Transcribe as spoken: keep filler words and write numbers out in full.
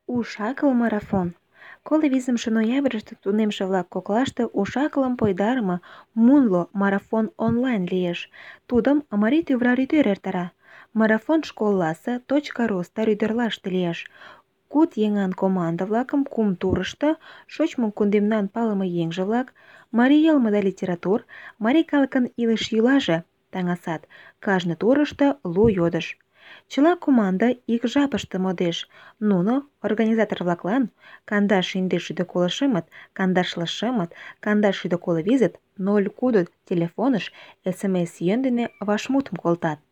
Уш-акыл марафон. Коло визымше ноябрьыште тунемше-влак коклаште уш-акылым пойдарыме мунло марафон онлайн лиеш. Тудым Марий тӱвра рӱдер эртара. Марафон школласе .ру стар ӱдырлаште лиеш. Куд еҥан команда-влакым кум турышто шочмо кундемнан палыме еҥже-влак, марий йылме да литератур, марий калыкын илыш-йӱлаже таҥасат. Кажне турышто лу йодыш. Чыла команда ик жапыште модеш. Нуно организатор-влаклан кандаш шӱдӧ шӱдӧ коло шымыт, кандашлу шымыт, кандаш шӱдӧ коло визыт, ноль кудыт телефоныш эс эм эс йӧн дене вашмутым колтат.